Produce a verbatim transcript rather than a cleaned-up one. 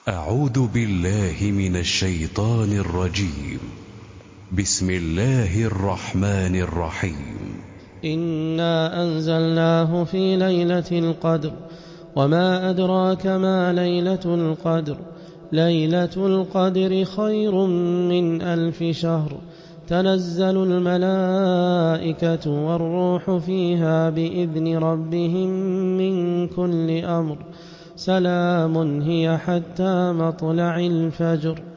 أعوذ بالله من الشيطان الرجيم. بسم الله الرحمن الرحيم. إنا أنزلناه في ليلة القدر وما أدراك ما ليلة القدر ليلة القدر خير من ألف شهر تنزل الملائكة والروح فيها بإذن ربهم من كل أمر سلام هي حتى مطلع الفجر.